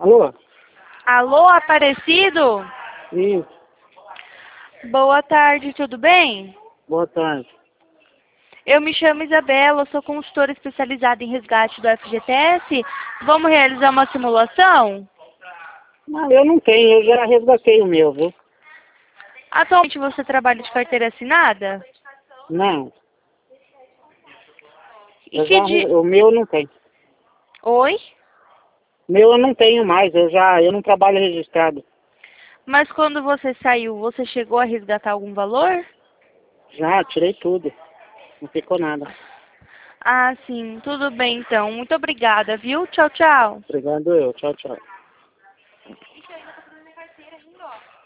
Alô? Alô, Aparecido? Isso, Boa tarde, tudo bem? boa tarde. Eu me chamo Isabela, sou consultora especializada em resgate do FGTS. Vamos realizar uma simulação? Não, eu não tenho, eu já resgatei o meu, viu? Atualmente você trabalha de carteira assinada? Não, E que o meu não tem. Oi? Meu eu não tenho mais, eu não trabalho registrado. Mas quando você saiu, você chegou a resgatar algum valor? Já, tirei tudo. Não ficou nada. Ah, sim, tudo bem então. Muito obrigada, viu? Tchau, tchau. Obrigado eu, tchau, tchau.